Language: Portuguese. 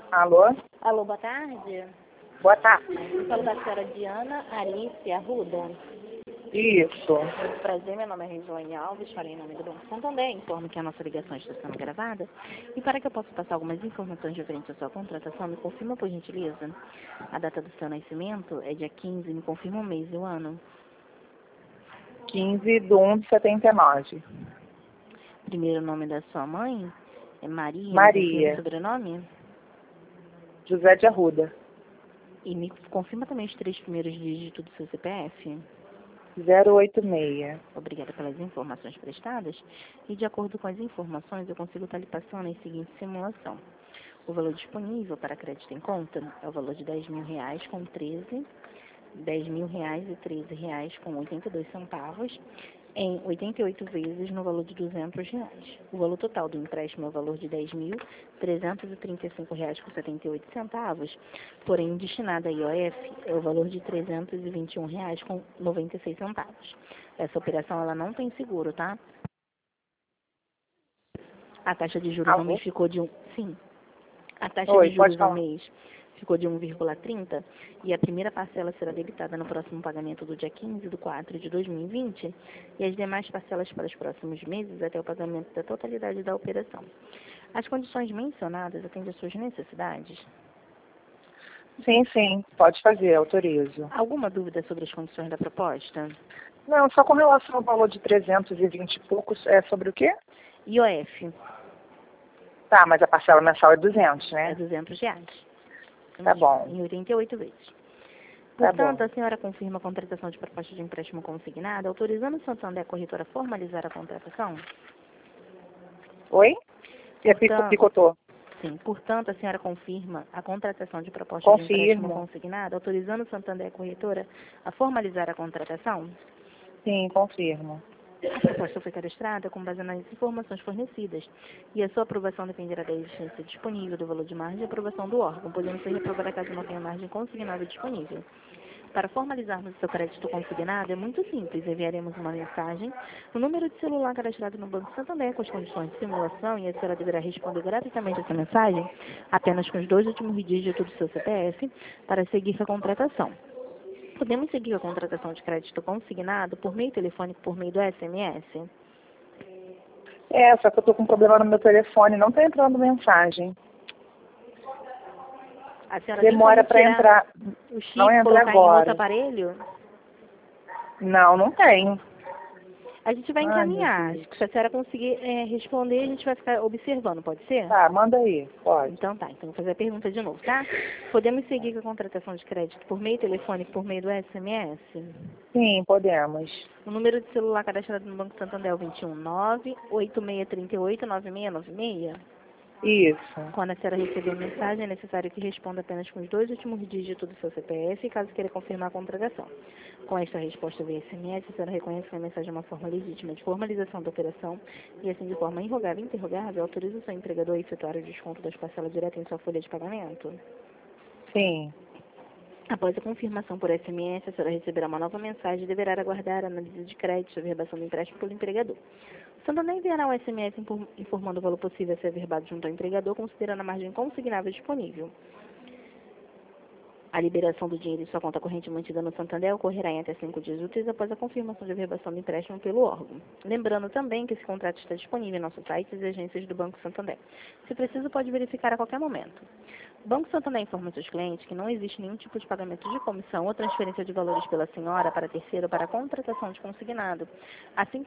Alô? Alô, boa tarde. Boa tarde. Eu falo da senhora Diana Alice Arruda. Isso. Muito prazer, meu nome é Regiane Alves, falei em nome do Banco Santander, informo que a nossa ligação está sendo gravada. E para que eu possa passar algumas informações referentes à sua contratação, me confirma, por gentileza, a data do seu nascimento é dia 15, me confirma o mês e o ano. 15/1/79. Primeiro nome da sua mãe é Maria. Maria. Me confirma o sobrenome? José de Arruda. E me confirma também os 3 primeiros dígitos do seu CPF. 086. Obrigada pelas informações prestadas. E de acordo com as informações, eu consigo estar lhe passando a seguinte simulação. O valor disponível para crédito em conta é o valor de R$10.000 com 13, R$10.013 com 82 centavos, em 88 vezes no valor de R$200. O valor total do empréstimo é o valor de R$10.335 com 78 centavos, porém destinado a IOF é o valor de R$321 com 96 centavos. Essa operação ela não tem seguro, tá? A taxa de juros ao mês ficou de Sim. A taxa de juros ao mês ficou de 1,30 e a primeira parcela será debitada no próximo pagamento do dia 15/4/2020 e as demais parcelas para os próximos meses até o pagamento da totalidade da operação. As condições mencionadas atendem às suas necessidades? Sim, pode fazer, autorizo. Alguma dúvida sobre as condições da proposta? Não, só com relação ao valor de 320 e poucos, é sobre o quê? IOF. Tá, mas a parcela mensal é 200, né? É R$200. Tá bom. Em 88 vezes. Tá Portanto, bom. a senhora confirma a contratação de proposta de empréstimo consignado, autorizando o Santander a corretora a formalizar a contratação? Oi? Picotou. Sim. Portanto, a senhora confirma a contratação de proposta de empréstimo Confirmo. consignado, autorizando o Santander a corretora a formalizar a contratação? Sim, confirmo. A proposta foi cadastrada com base nas informações fornecidas e a sua aprovação dependerá da existência disponível do valor de margem de aprovação do órgão, podendo ser reprovada caso não tenha margem consignada disponível. Para formalizarmos o seu crédito consignado é muito simples. Enviaremos uma mensagem no número de celular cadastrado no Banco Santander com as condições de simulação e a senhora deverá responder gratuitamente essa mensagem apenas com os 2 últimos dígitos do seu CPF para seguir com a contratação. Podemos seguir a contratação de crédito consignado por meio telefônico, por meio do SMS? Só que eu tô com um problema no meu telefone, não tá entrando mensagem. A senhora Demora para entrar. O chip, não entra colocar agora. em outro aparelho? Não tenho. A gente vai encaminhar. Se a senhora conseguir responder, a gente vai ficar observando, pode ser? Tá, manda aí, pode. Então tá, então vou fazer a pergunta de novo, tá? Podemos seguir com a contratação de crédito por meio telefônico, por meio do SMS? Sim, podemos. O número de celular cadastrado no Banco Santander é o 219-8638-9696? Isso. Quando a senhora receber a mensagem, é necessário que responda apenas com os 2 últimos dígitos do seu CPF, caso queira confirmar a contratação. Com esta resposta via SMS, a senhora reconhece que a mensagem é uma forma legítima de formalização da operação e, assim, de forma irrogável e interrogável, autoriza o seu empregador a efetuar o desconto das parcelas direto em sua folha de pagamento? Sim. Após a confirmação por SMS, a senhora receberá uma nova mensagem e deverá aguardar a análise de crédito e averbação do empréstimo pelo empregador. O Santander enviará um SMS informando o valor possível a ser averbado junto ao empregador, considerando a margem consignável disponível. A liberação do dinheiro em sua conta corrente mantida no Santander ocorrerá em até 5 dias úteis após a confirmação de averbação do empréstimo pelo órgão. Lembrando também que esse contrato está disponível em nossos sites e agências do Banco Santander. Se preciso, pode verificar a qualquer momento. O Banco Santander informa seus clientes que não existe nenhum tipo de pagamento de comissão ou transferência de valores pela senhora para terceiro para a contratação de consignado, assim